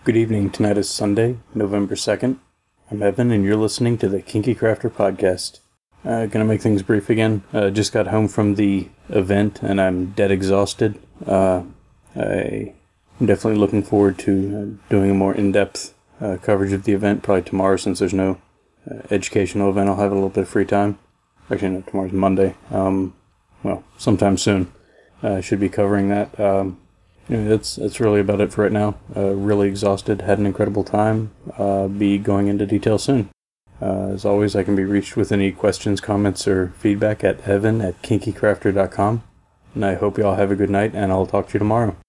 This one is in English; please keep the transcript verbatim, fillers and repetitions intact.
Good evening. Tonight is Sunday, November second. I'm Evan, and you're listening to the Kinky Crafter Podcast. Uh, gonna make things brief again. Uh, just got home from the event, and I'm dead exhausted. Uh, I'm definitely looking forward to uh, doing a more in-depth uh, coverage of the event, probably tomorrow, since there's no uh, educational event. I'll have a little bit of free time. Actually, no, tomorrow's Monday. Um, well, sometime soon. I uh, should be covering that. Um, Anyway, that's that's really about it for right now. Uh, really exhausted, had an incredible time. Uh, be going into detail soon. Uh, as always, I can be reached with any questions, comments, or feedback at evan at kinky crafter dot com. And I hope you all have a good night, and I'll talk to you tomorrow.